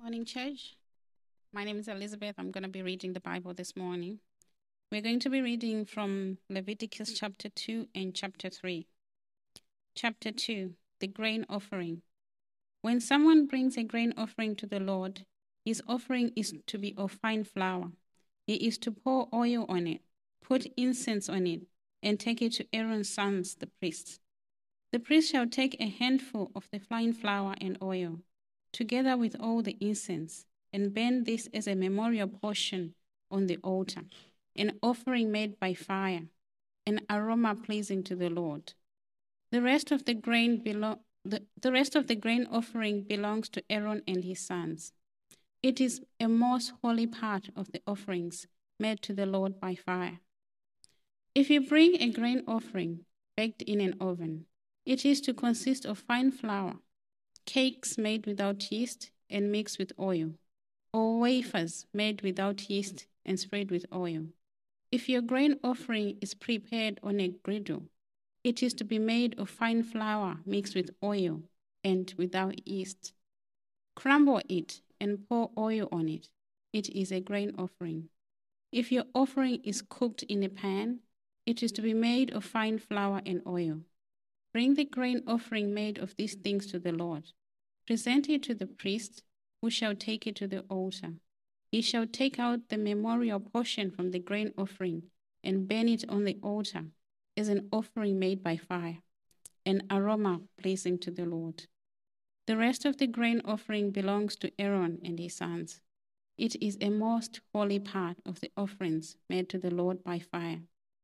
Morning, church. My name is Elizabeth. I'm going to be reading the Bible this morning. We're going to be reading from Leviticus chapter 2 and chapter 3. Chapter 2, the grain offering. When someone brings a grain offering to the Lord, his offering is to be of fine flour. He is to pour oil on it, put incense on it, and take it to Aaron's sons, the priests. The priest shall take a handful of the fine flour and oil, together with all the incense, and burn this as a memorial portion on the altar, an offering made by fire, an aroma pleasing to the Lord. The rest of the grain offering belongs to Aaron and his sons. It is a most holy part of the offerings made to the Lord by fire. If you bring a grain offering baked in an oven, it is to consist of fine flour, cakes made without yeast and mixed with oil, or wafers made without yeast and spread with oil. If your grain offering is prepared on a griddle, it is to be made of fine flour mixed with oil and without yeast. Crumble it and pour oil on it. It is a grain offering. If your offering is cooked in a pan, it is to be made of fine flour and oil. Bring the grain offering made of these things to the Lord. Present it to the priest, who shall take it to the altar. He shall take out the memorial portion from the grain offering and burn it on the altar as an offering made by fire, an aroma pleasing to the Lord. The rest of the grain offering belongs to Aaron and his sons. It is a most holy part of the offerings made to the Lord by fire.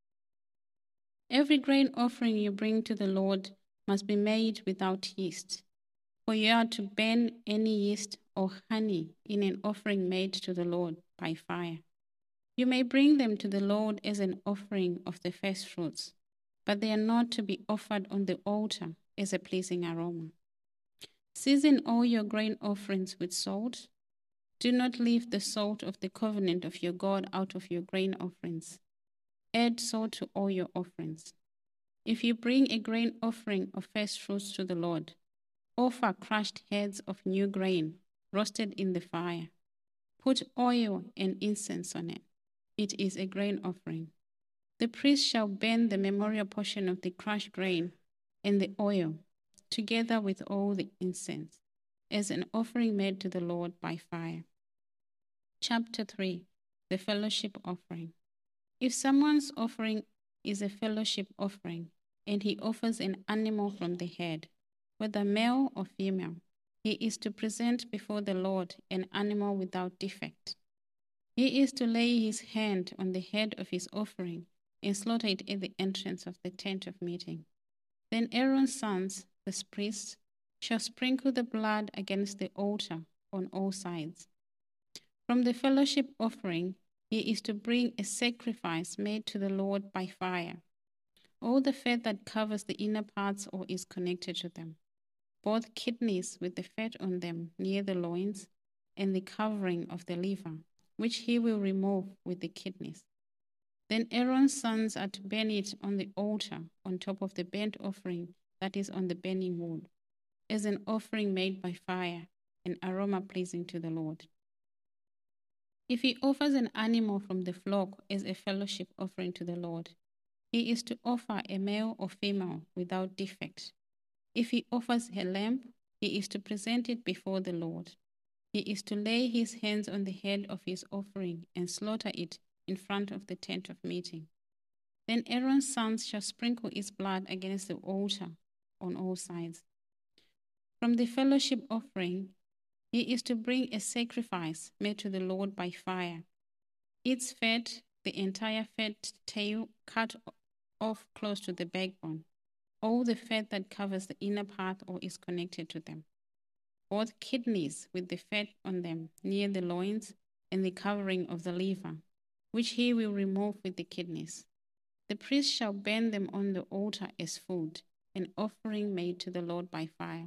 Every grain offering you bring to the Lord must be made without yeast, for you are to burn any yeast or honey in an offering made to the Lord by fire. You may bring them to the Lord as an offering of the first fruits, but they are not to be offered on the altar as a pleasing aroma. Season all your grain offerings with salt. Do not leave the salt of the covenant of your God out of your grain offerings. Add salt to all your offerings. If you bring a grain offering of first fruits to the Lord, offer crushed heads of new grain, roasted in the fire. Put oil and incense on it. It is a grain offering. The priest shall burn the memorial portion of the crushed grain and the oil, together with all the incense, as an offering made to the Lord by fire. Chapter 3, the fellowship offering. If someone's offering is a fellowship offering, and he offers an animal from the herd, whether male or female, he is to present before the Lord an animal without defect. He is to lay his hand on the head of his offering and slaughter it at the entrance of the tent of meeting. Then Aaron's sons, the priests, shall sprinkle the blood against the altar on all sides. From the fellowship offering, he is to bring a sacrifice made to the Lord by fire, all the fat that covers the inner parts or is connected to them, both kidneys with the fat on them near the loins, and the covering of the liver, which he will remove with the kidneys. Then Aaron's sons are to burn it on the altar on top of the burnt offering that is on the burning wood, as an offering made by fire, an aroma pleasing to the Lord. If he offers an animal from the flock as a fellowship offering to the Lord, he is to offer a male or female without defect. If he offers a lamb, he is to present it before the Lord. He is to lay his hands on the head of his offering and slaughter it in front of the tent of meeting. Then Aaron's sons shall sprinkle its blood against the altar on all sides. From the fellowship offering, he is to bring a sacrifice made to the Lord by fire. Its fat, the entire fat tail cut off close to the backbone, all the fat that covers the inner part or is connected to them, both kidneys with the fat on them near the loins, and the covering of the liver, which he will remove with the kidneys. The priest shall burn them on the altar as food, an offering made to the Lord by fire.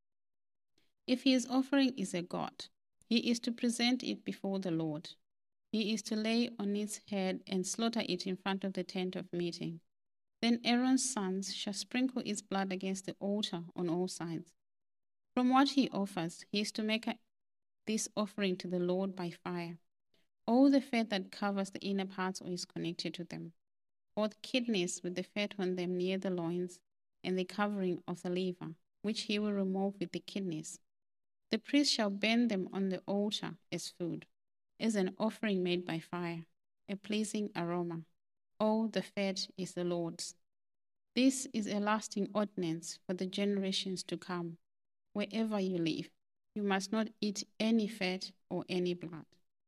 If his offering is a goat, he is to present it before the Lord. He is to lay on its head and slaughter it in front of the tent of meeting. Then Aaron's sons shall sprinkle its blood against the altar on all sides. From what he offers, he is to make this offering to the Lord by fire. All the fat that covers the inner parts or is connected to them, both kidneys with the fat on them near the loins, and the covering of the liver, which he will remove with the kidneys. The priest shall burn them on the altar as food, as an offering made by fire, a pleasing aroma. All the fat is the Lord's. This is a lasting ordinance for the generations to come. Wherever you live, you must not eat any fat or any blood.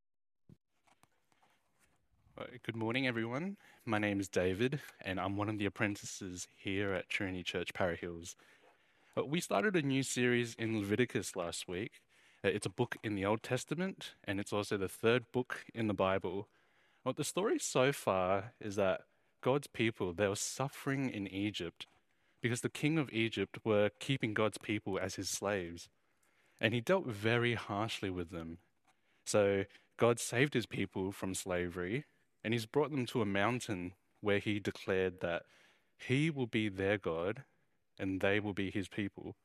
Good morning, everyone. My name is David, and I'm one of the apprentices here at Trinity Church, Para Hills. We started a new series in Leviticus last week. It's a book in the Old Testament, and it's also the third book in the Bible. The story so far is that God's people, they were suffering in Egypt because the king of Egypt were keeping God's people as his slaves, and he dealt very harshly with them. So God saved his people from slavery, and he's brought them to a mountain where he declared that he will be their God and they will be his people.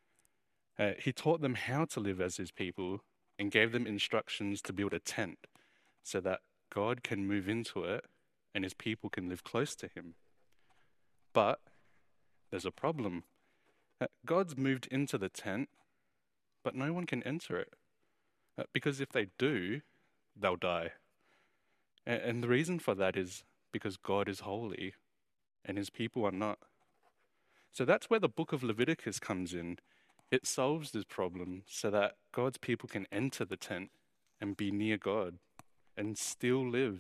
He taught them how to live as his people and gave them instructions to build a tent so that God can move into it and his people can live close to him. But there's a problem. God's moved into the tent, but no one can enter it. Because if they do, they'll die. And the reason for that is because God is holy and his people are not. So that's where the book of Leviticus comes in. It solves this problem so that God's people can enter the tent and be near God and still live.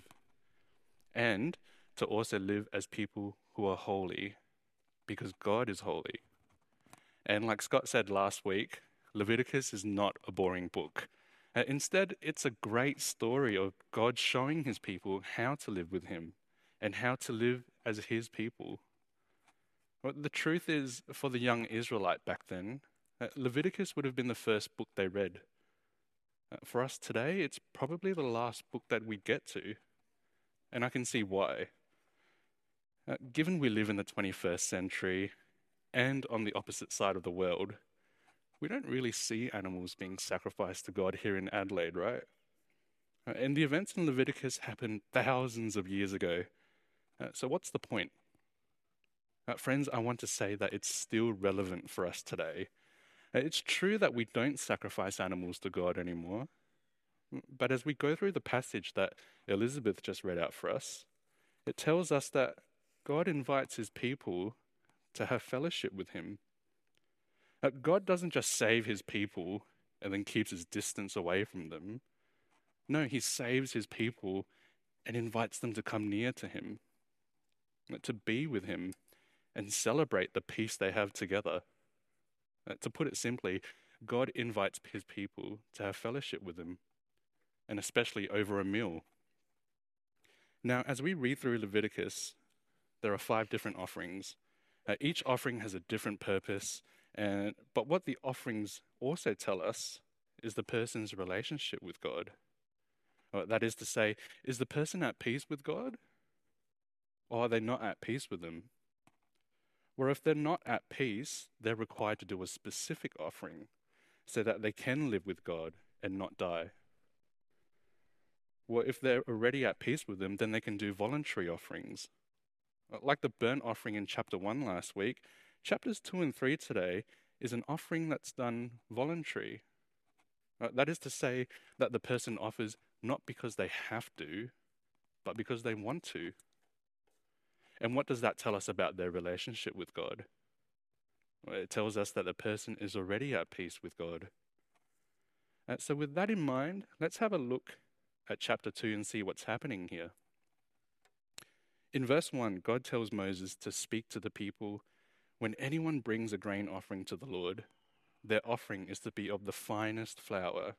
And to also live as people who are holy because God is holy. And like Scott said last week, Leviticus is not a boring book. Instead, it's a great story of God showing his people how to live with him and how to live as his people. Well, the truth is, for the young Israelite back then, Leviticus would have been the first book they read. For us today, it's probably the last book that we get to, and I can see why. Given we live in the 21st century and on the opposite side of the world, we don't really see animals being sacrificed to God here in Adelaide, right? And the events in Leviticus happened thousands of years ago. So what's the point? Friends, I want to say that it's still relevant for us today. It's true that we don't sacrifice animals to God anymore, but as we go through the passage that Elizabeth just read out for us, it tells us that God invites his people to have fellowship with him. God doesn't just save his people and then keeps his distance away from them. No, he saves his people and invites them to come near to him, to be with him and celebrate the peace they have together. To put it simply, God invites his people to have fellowship with him, and especially over a meal. Now, as we read through Leviticus, there are 5 different offerings. Each offering has a different purpose, but what the offerings also tell us is the person's relationship with God. That is to say, is the person at peace with God? Or are they not at peace with him? Or if they're not at peace, they're required to do a specific offering so that they can live with God and not die. Well, if they're already at peace with him, then they can do voluntary offerings. Like the burnt offering in chapter 1 last week, chapters 2 and 3 today is an offering that's done voluntary. That is to say that the person offers not because they have to, but because they want to. And what does that tell us about their relationship with God? Well, it tells us that the person is already at peace with God. So with that in mind, let's have a look at chapter 2 and see what's happening here. In verse 1, God tells Moses to speak to the people, when anyone brings a grain offering to the Lord, their offering is to be of the finest flour.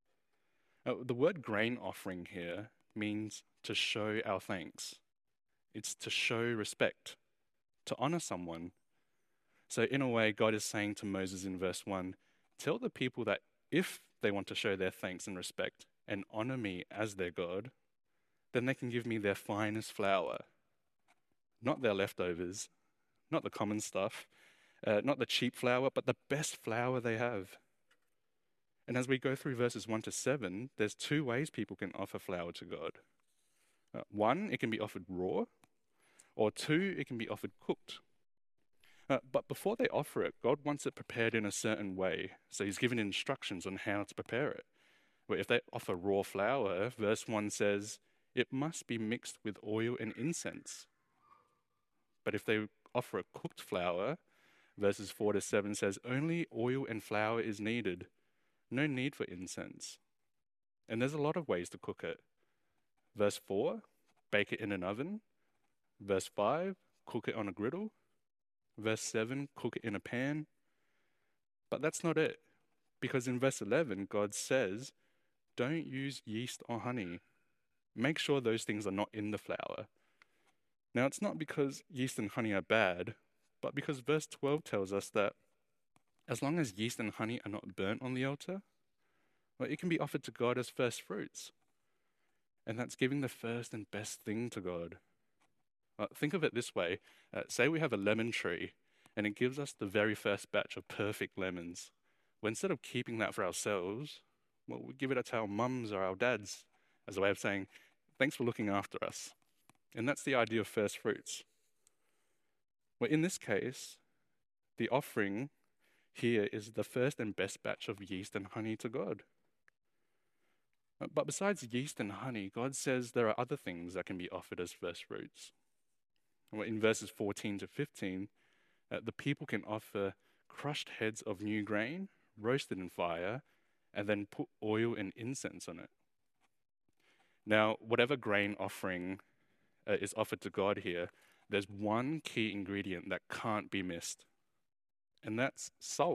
The word grain offering here means to show our thanks. It's to show respect, to honor someone. So in a way, God is saying to Moses in verse 1, tell the people that if they want to show their thanks and respect and honor me as their God, then they can give me their finest flour, not their leftovers, not the common stuff, not the cheap flour, but the best flour they have. And as we go through verses 1 to 7, there's two ways people can offer flour to God. One, it can be offered raw, or two, it can be offered cooked. But before they offer it, God wants it prepared in a certain way. So he's given instructions on how to prepare it. Where if they offer raw flour, verse 1 says, it must be mixed with oil and incense. But if they offer a cooked flour, verses 4 to 7 says, only oil and flour is needed. No need for incense. And there's a lot of ways to cook it. Verse 4, bake it in an oven. Verse 5, cook it on a griddle. Verse 7, cook it in a pan. But that's not it. Because in verse 11, God says, don't use yeast or honey. Make sure those things are not in the flour. Now, it's not because yeast and honey are bad, but because verse 12 tells us that as long as yeast and honey are not burnt on the altar, well, it can be offered to God as first fruits. And that's giving the first and best thing to God. Think of it this way. Say we have a lemon tree, and it gives us the very first batch of perfect lemons. Well, instead of keeping that for ourselves, well, we give it to our mums or our dads as a way of saying, thanks for looking after us. And that's the idea of first fruits. Well, in this case, the offering here is the first and best batch of yeast and honey to God. But besides yeast and honey, God says there are other things that can be offered as first fruits. In verses 14 to 15, the people can offer crushed heads of new grain, roasted in fire, and then put oil and incense on it. Now, whatever grain offering is offered to God here, there's one key ingredient that can't be missed, and that's salt.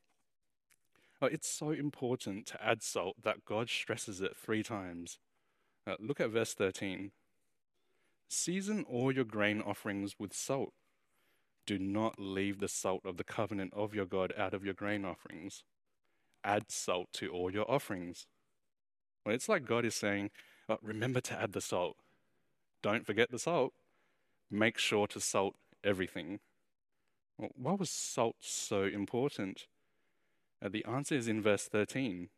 It's so important to add salt that God stresses it 3 times. Look at verse 13. Season all your grain offerings with salt. Do not leave the salt of the covenant of your God out of your grain offerings. Add salt to all your offerings. Well, it's like God is saying, remember to add the salt. Don't forget the salt. Make sure to salt everything. Well, why was salt so important? The answer is in verse 13.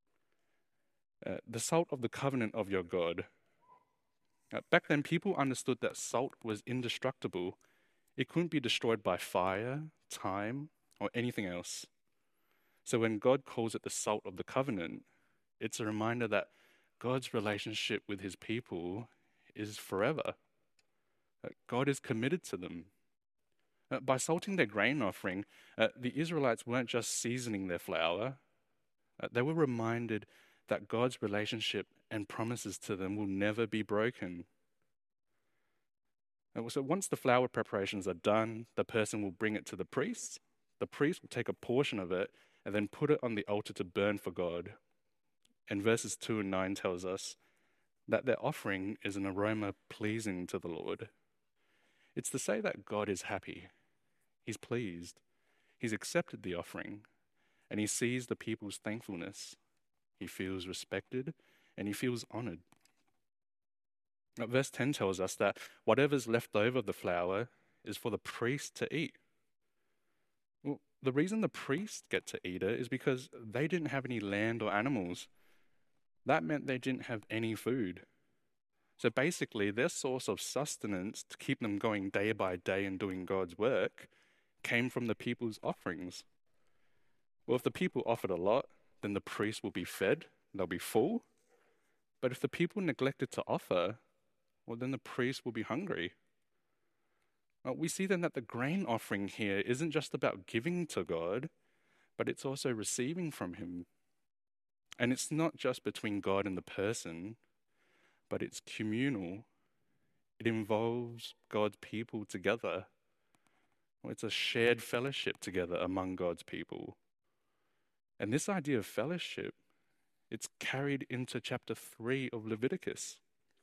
The salt of the covenant of your God. Back then, people understood that salt was indestructible. It couldn't be destroyed by fire, time, or anything else. So when God calls it the salt of the covenant, it's a reminder that God's relationship with his people is forever. God is committed to them. By salting their grain offering, the Israelites weren't just seasoning their flour. They were reminded that God's relationship and promises to them will never be broken. So once the flour preparations are done, the person will bring it to the priest. The priest will take a portion of it and then put it on the altar to burn for God. And verses 2 and 9 tells us that their offering is an aroma pleasing to the Lord. It's to say that God is happy. He's pleased. He's accepted the offering, and he sees the people's thankfulness. He feels respected, and he feels honored. Verse 10 tells us that whatever's left over of the flour is for the priest to eat. Well, the reason the priests get to eat it is because they didn't have any land or animals. That meant they didn't have any food. So basically, their source of sustenance to keep them going day by day and doing God's work came from the people's offerings. Well, if the people offered a lot, then the priests will be fed, they'll be full. But if the people neglected to offer, well, then the priests will be hungry. We see then that the grain offering here isn't just about giving to God, but it's also receiving from him. And it's not just between God and the person, but it's communal. It involves God's people together. It's a shared fellowship together among God's people. And this idea of fellowship, it's carried into chapter 3 of Leviticus.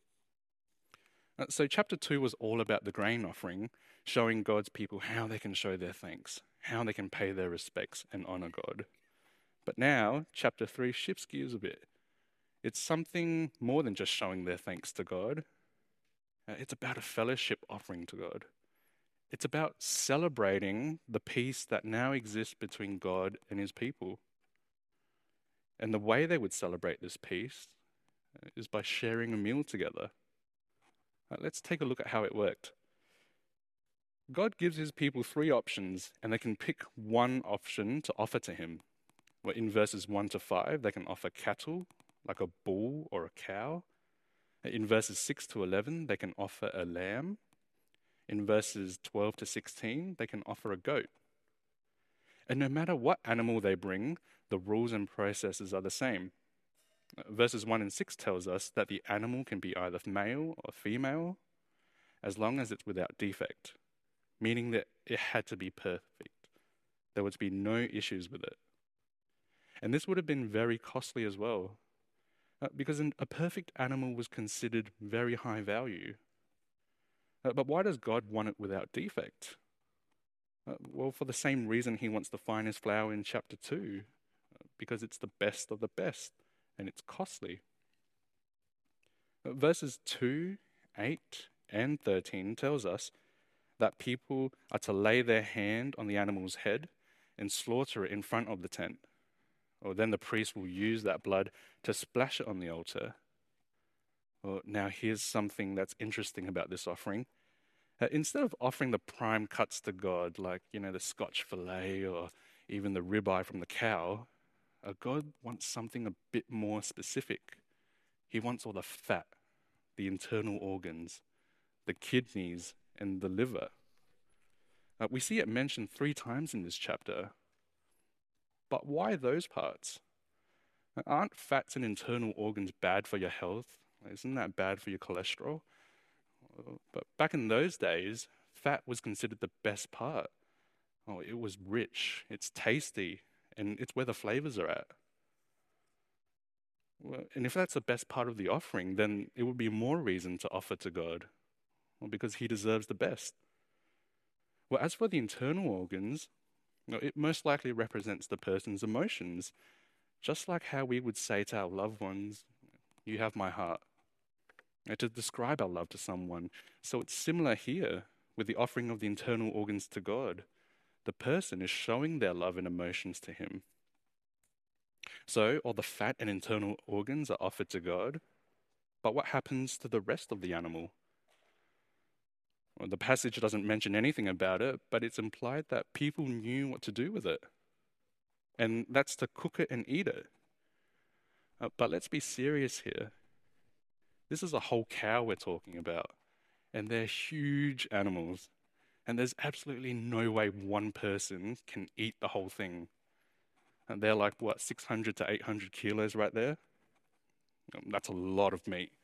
So chapter 2 was all about the grain offering, showing God's people how they can show their thanks, how they can pay their respects and honor God. But now, chapter 3 shifts gears a bit. It's something more than just showing their thanks to God. It's about a fellowship offering to God. It's about celebrating the peace that now exists between God and his people. And the way they would celebrate this peace is by sharing a meal together. Let's take a look at how it worked. God gives his people three options, and they can pick one option to offer to him. Well, in verses 1 to 5, they can offer cattle, like a bull or a cow. In verses 6 to 11, they can offer a lamb. In verses 12 to 16, they can offer a goat. And no matter what animal they bring, the rules and processes are the same. Verses 1 and 6 tells us that the animal can be either male or female, as long as it's without defect, meaning that it had to be perfect. There would be no issues with it. And this would have been very costly as well, because a perfect animal was considered very high value. But why does God want it without defect? Well, for the same reason he wants the finest flour in chapter 2, because it's the best of the best, and it's costly. Verses 2, 8, and 13 tells us that people are to lay their hand on the animal's head and slaughter it in front of the tent. Or then the priest will use that blood to splash it on the altar. Well, now here's something that's interesting about this offering. Instead of offering the prime cuts to God, like, the Scotch fillet or even the ribeye from the cow, God wants something a bit more specific. He wants all the fat, the internal organs, the kidneys, and the liver. We see it mentioned 3 times in this chapter. But why those parts? Aren't fats and internal organs bad for your health? Isn't that bad for your cholesterol? But back in those days, fat was considered the best part. Oh, it was rich, it's tasty, and it's where the flavors are at. Well, and if that's the best part of the offering, then it would be more reason to offer to God, because he deserves the best. Well, as for the internal organs, it most likely represents the person's emotions, just like how we would say to our loved ones, "You have my heart," to describe our love to someone. So it's similar here with the offering of the internal organs to God. The person is showing their love and emotions to him. So all the fat and internal organs are offered to God, but what happens to the rest of the animal? Well, the passage doesn't mention anything about it, but it's implied that people knew what to do with it. And that's to cook it and eat it. But let's be serious here. This is a whole cow we're talking about, and they're huge animals. And there's absolutely no way one person can eat the whole thing. And they're like, 600 to 800 kilos right there? That's a lot of meat.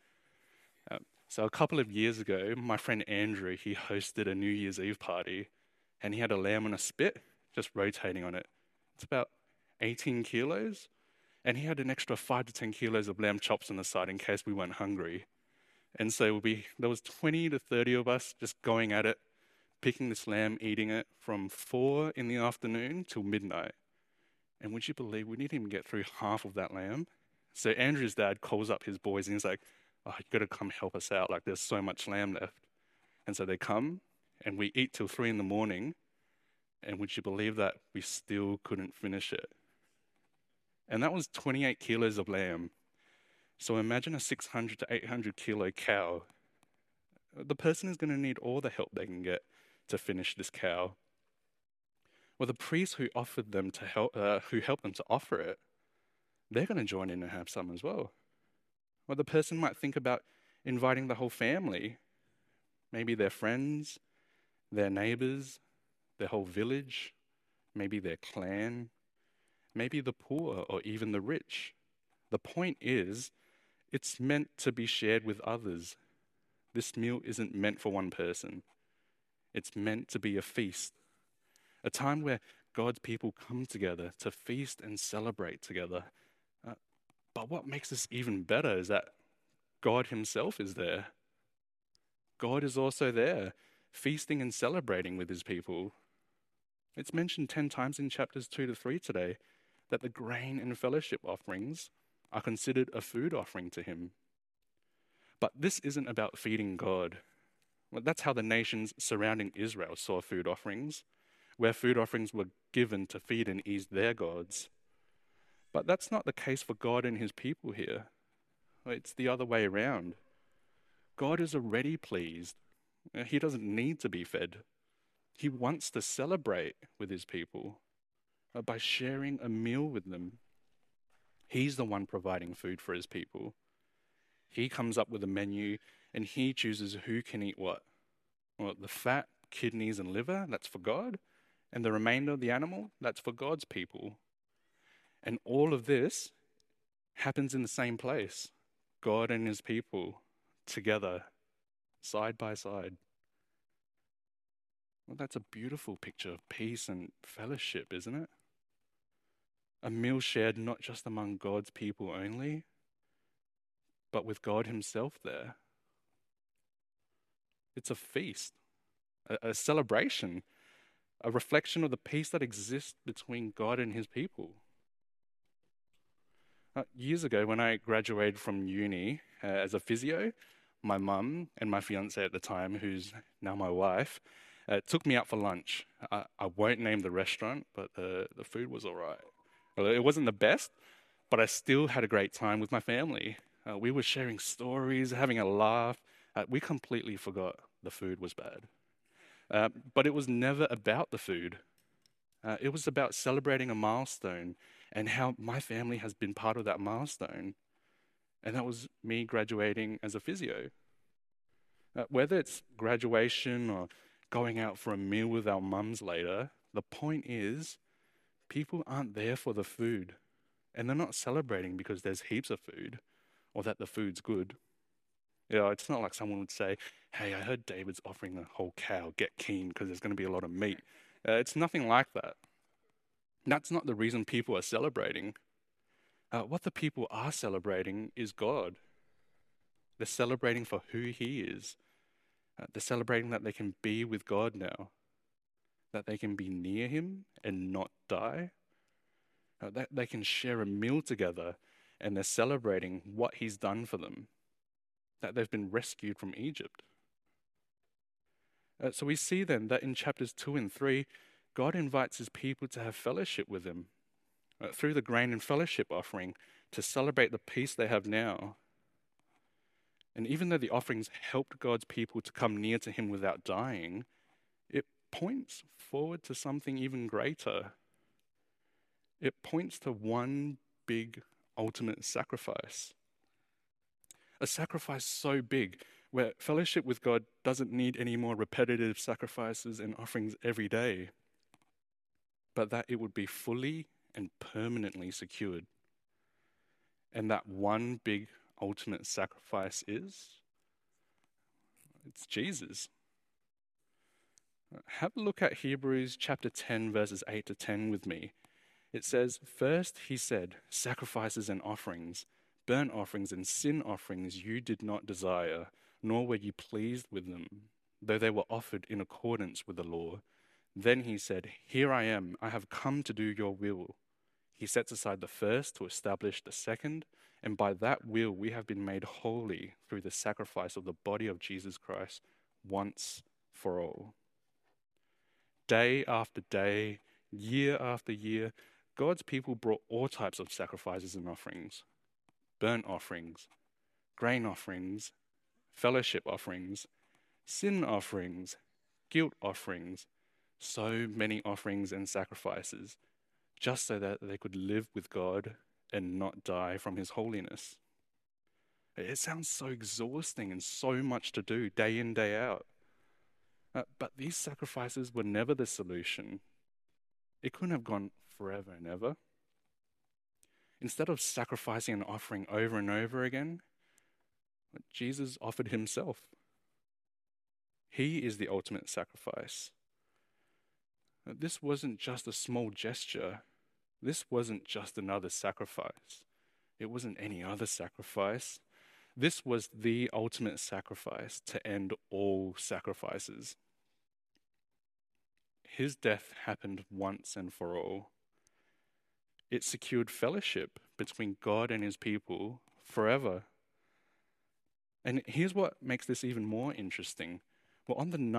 So a couple of years ago, my friend Andrew, he hosted a New Year's Eve party, and he had a lamb on a spit, just rotating on it. It's about 18 kilos, and he had an extra 5 to 10 kilos of lamb chops on the side in case we weren't hungry. And so there was 20 to 30 of us just going at it, picking this lamb, eating it from 4 in the afternoon till midnight. And would you believe we didn't even get through half of that lamb? So Andrew's dad calls up his boys and he's like, "Oh, you got to come help us out. Like, there's so much lamb left." And so they come, and we eat till 3 in the morning. And would you believe that we still couldn't finish it? And that was 28 kilos of lamb. So imagine a 600 to 800 kilo cow. The person is going to need all the help they can get to finish this cow. Well, the priest who offered them to help, who helped them to offer it, they're going to join in and have some as well. Well, the person might think about inviting the whole family, maybe their friends, their neighbors, their whole village, maybe their clan, maybe the poor or even the rich. The point is, it's meant to be shared with others. This meal isn't meant for one person. It's meant to be a feast, a time where God's people come together to feast and celebrate together. But what makes this even better is that God himself is there. God is also there, feasting and celebrating with his people. It's mentioned 10 times in chapters 2 to 3 today that the grain and fellowship offerings are considered a food offering to him. But this isn't about feeding God. Well, that's how the nations surrounding Israel saw food offerings, where food offerings were given to feed and ease their gods. But that's not the case for God and his people here. It's the other way around. God is already pleased. He doesn't need to be fed. He wants to celebrate with his people by sharing a meal with them. He's the one providing food for his people. He comes up with a menu and he chooses who can eat what. Well, the fat, kidneys, and liver, that's for God. And the remainder of the animal, that's for God's people. And all of this happens in the same place. God and his people together, side by side. Well, that's a beautiful picture of peace and fellowship, isn't it? A meal shared not just among God's people only, but with God himself there. It's a feast, a celebration, a reflection of the peace that exists between God and his people. Years ago, when I graduated from uni as a physio, my mum and my fiance at the time, who's now my wife, took me out for lunch. I won't name the restaurant, but the food was all right. Well, it wasn't the best, but I still had a great time with my family. We were sharing stories, having a laugh. We completely forgot the food was bad. But it was never about the food. It was about celebrating a milestone and how my family has been part of that milestone. And that was me graduating as a physio. Whether it's graduation or going out for a meal with our mums later, the point is people aren't there for the food. And they're not celebrating because there's heaps of food or that the food's good. It's not like someone would say, hey, I heard David's offering a whole cow, get keen because there's going to be a lot of meat. It's nothing like that. That's not the reason people are celebrating. What the people are celebrating is God. They're celebrating for who he is. They're celebrating that they can be with God now, that they can be near him and not die, that they can share a meal together, and they're celebrating what he's done for them, that they've been rescued from Egypt. So we see then that in chapters 2 and 3, God invites his people to have fellowship with him through the grain and fellowship offering to celebrate the peace they have now. And even though the offerings helped God's people to come near to him without dying, it points forward to something even greater. It points to one big ultimate sacrifice. A sacrifice so big where fellowship with God doesn't need any more repetitive sacrifices and offerings every day, but that it would be fully and permanently secured. And that one big ultimate sacrifice it's Jesus. Have a look at Hebrews chapter 10, verses 8 to 10 with me. It says, first he said, sacrifices and offerings, burnt offerings and sin offerings you did not desire, nor were you pleased with them, though they were offered in accordance with the law. Then he said, here I am, I have come to do your will. He sets aside the first to establish the second, and by that will we have been made holy through the sacrifice of the body of Jesus Christ once for all. Day after day, year after year, God's people brought all types of sacrifices and offerings. Burnt offerings, grain offerings, fellowship offerings, sin offerings, guilt offerings, so many offerings and sacrifices, just so that they could live with God and not die from his holiness. It sounds so exhausting and so much to do day in, day out. But these sacrifices were never the solution. It couldn't have gone forever and ever. Instead of sacrificing and offering over and over again, Jesus offered himself. He is the ultimate sacrifice. This wasn't just a small gesture. This wasn't just another sacrifice. It wasn't any other sacrifice. This was the ultimate sacrifice to end all sacrifices. His death happened once and for all. It secured fellowship between God and his people forever. And here's what makes this even more interesting. Well, on the night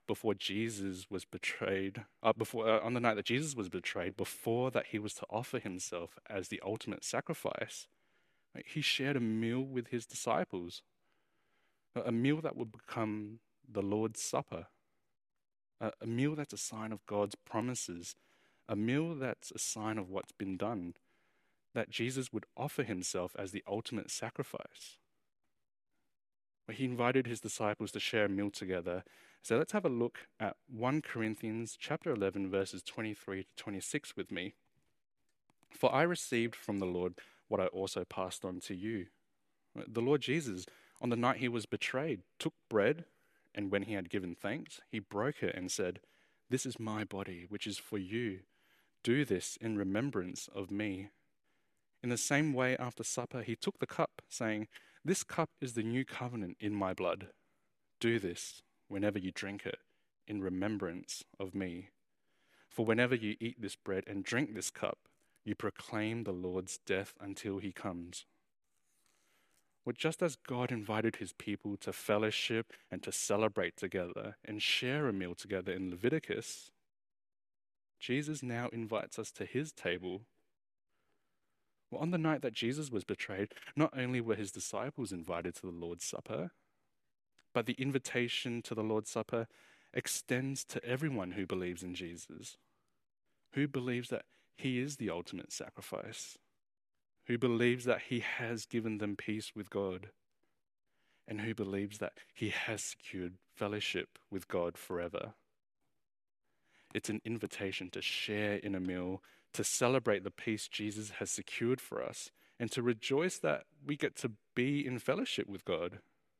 before Jesus was betrayed, on the night that Jesus was betrayed, before that he was to offer himself as the ultimate sacrifice, he shared a meal with his disciples, a meal that would become the Lord's Supper, a meal that's a sign of God's promises, a meal that's a sign of what's been done, that Jesus would offer himself as the ultimate sacrifice. But he invited his disciples to share a meal together. So let's have a look at 1 Corinthians chapter 11, verses 23 to 26 with me. For I received from the Lord what I also passed on to you. The Lord Jesus, on the night he was betrayed, took bread, and when he had given thanks, he broke it and said, "This is my body, which is for you. Do this in remembrance of me." In the same way, after supper, he took the cup, saying, "This cup is the new covenant in my blood. Do this whenever you drink it in remembrance of me. For whenever you eat this bread and drink this cup, you proclaim the Lord's death until he comes." Well, just as God invited his people to fellowship and to celebrate together and share a meal together in Leviticus, Jesus now invites us to his table. Well, on the night that Jesus was betrayed, not only were his disciples invited to the Lord's Supper, but the invitation to the Lord's Supper extends to everyone who believes in Jesus, who believes that he is the ultimate sacrifice, who believes that he has given them peace with God, and who believes that he has secured fellowship with God forever. It's an invitation to share in a meal, to celebrate the peace Jesus has secured for us, and to rejoice that we get to be in fellowship with God.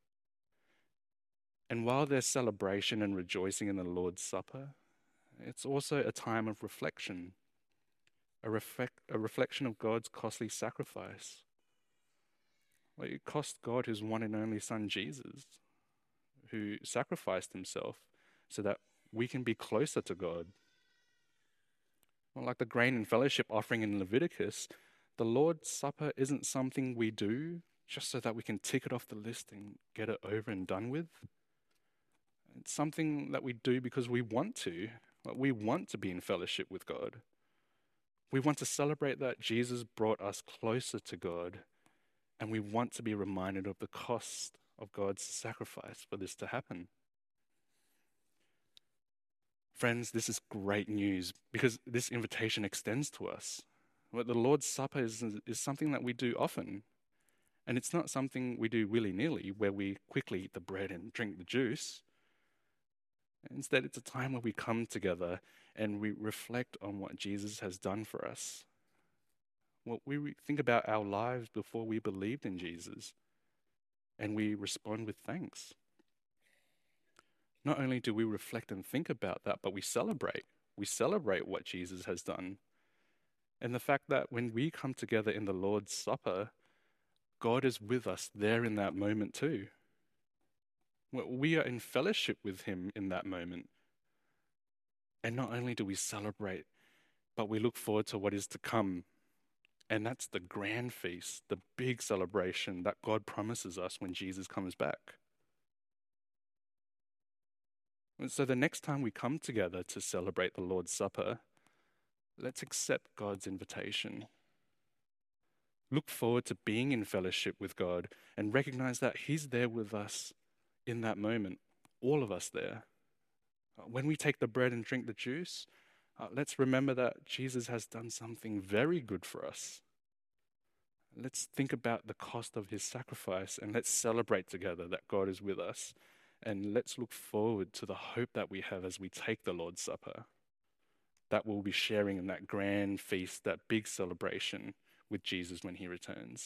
And while there's celebration and rejoicing in the Lord's Supper, it's also a time of reflection, a reflection of God's costly sacrifice. Well, it cost God his one and only Son, Jesus, who sacrificed himself so that we can be closer to God. Well, like the grain and fellowship offering in Leviticus, the Lord's Supper isn't something we do just so that we can tick it off the list and get it over and done with. It's something that we do because we want to. We want to be in fellowship with God. We want to celebrate that Jesus brought us closer to God, and we want to be reminded of the cost of God's sacrifice for this to happen. Friends, this is great news because this invitation extends to us. But the Lord's Supper is something that we do often, and it's not something we do willy-nilly where we quickly eat the bread and drink the juice. Instead, it's a time where we come together and we reflect on what Jesus has done for us. Well, we think about our lives before we believed in Jesus, and we respond with thanks. Not only do we reflect and think about that, but we celebrate. We celebrate what Jesus has done. And the fact that when we come together in the Lord's Supper, God is with us there in that moment too. We are in fellowship with him in that moment. And not only do we celebrate, but we look forward to what is to come. And that's the grand feast, the big celebration that God promises us when Jesus comes back. And so the next time we come together to celebrate the Lord's Supper, let's accept God's invitation. Look forward to being in fellowship with God and recognize that he's there with us in that moment, all of us there. When we take the bread and drink the juice, let's remember that Jesus has done something very good for us. Let's think about the cost of his sacrifice and let's celebrate together that God is with us. And let's look forward to the hope that we have as we take the Lord's Supper, that we'll be sharing in that grand feast, that big celebration with Jesus when he returns.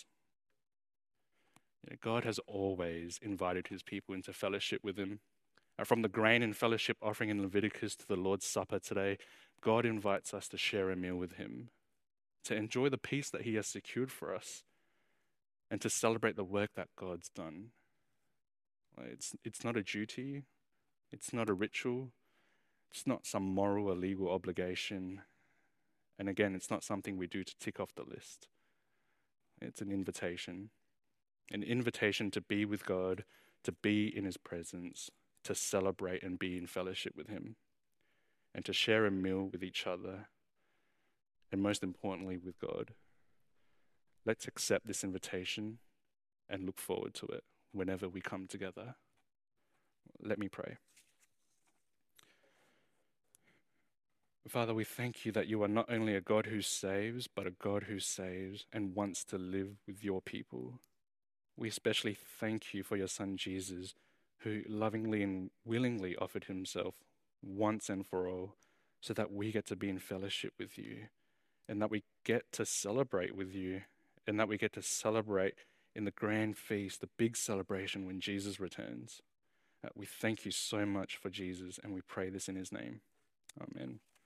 God has always invited his people into fellowship with him. From the grain and fellowship offering in Leviticus to the Lord's Supper today, God invites us to share a meal with him, to enjoy the peace that he has secured for us, and to celebrate the work that God's done. It's not a duty, it's not a ritual, it's not some moral or legal obligation, and again, it's not something we do to tick off the list. It's an invitation to be with God, to be in his presence, to celebrate and be in fellowship with him, and to share a meal with each other, and most importantly, with God. Let's accept this invitation and look forward to it whenever we come together. Let me pray. Father, we thank you that you are not only a God who saves, but a God who saves and wants to live with your people. We especially thank you for your Son Jesus, who lovingly and willingly offered himself once and for all, so that we get to be in fellowship with you, and that we get to celebrate with you, and that we get to celebrate in the grand feast, the big celebration when Jesus returns. We thank you so much for Jesus, and we pray this in his name. Amen.